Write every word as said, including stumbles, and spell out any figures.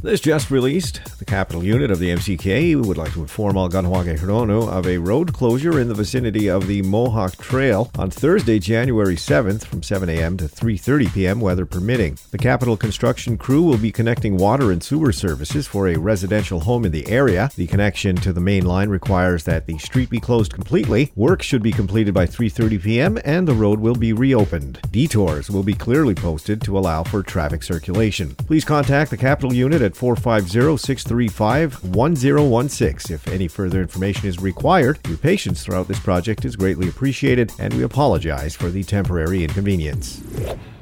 This just released. The Capital Unit of the M C K would like to inform all Kahnawake Hrono of a road closure in the vicinity of the Mohawk Trail on Thursday, January seventh from seven a.m. to three thirty p.m., weather permitting. The Capital construction crew will be connecting water and sewer services for a residential home in the area. The connection to the main line requires that the street be closed completely. Work should be completed by three thirty p.m. and the road will be reopened. Detours will be clearly posted to allow for traffic circulation. Please contact the Capital Unit at four five zero, six three five, one zero one six if any further information is required. Your patience throughout this project is greatly appreciated, and we apologize for the temporary inconvenience.